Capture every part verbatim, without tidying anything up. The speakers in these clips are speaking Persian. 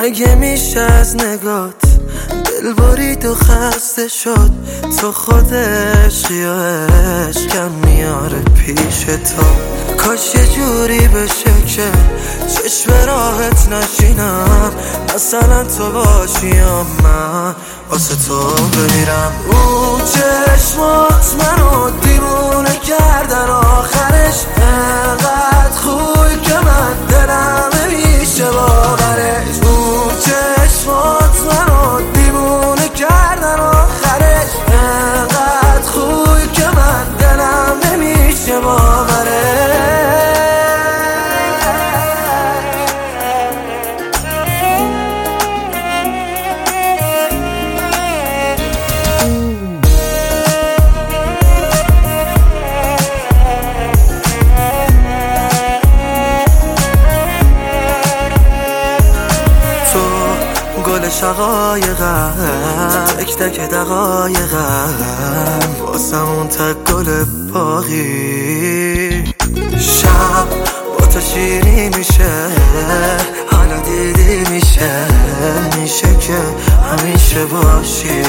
مگه میشه از نگات دل برید و خسته شد؟ تو خود عشقی یا عشقم میاره پیش تو. کاش یه جوری بشه که چشم راحت نشینم، مثلا تو باشی یا من واسه تو بمیرم. اون چشمات منو دیوونه کردن، آخرش انقدر خوبی که من دلم نمیشه باورش. اون چشمات منو دیوونه کردن، آخرش انقدر خوبی که من دلم نمیشه باورش. گل شقایقم، تک تک دقایقم، واسم اون تک گل باقی. شب با تو شیری میشه، حالا دیدی میشه، میشه که همیشه باشی.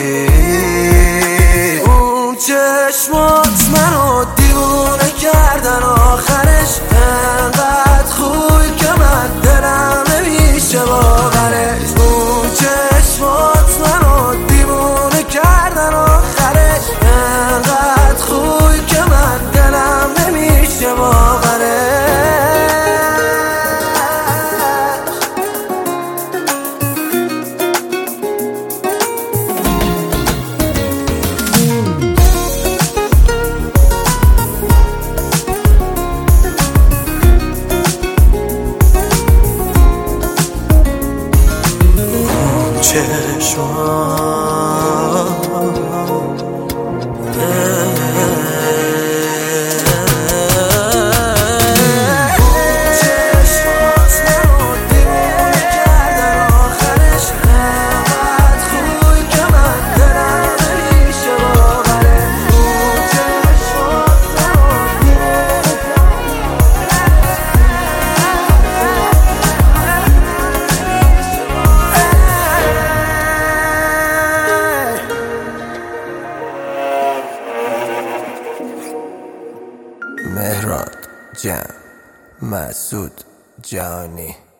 اون چشمات منو دیوونه کردن، آخرش انقدر خوبی که من دلم نمیشه باورش. چشمات منو دیوونه کردن، آخرش انقدر خوبی که من دلم نمیشه باورش. چشمات مهران جان مسعود جانی.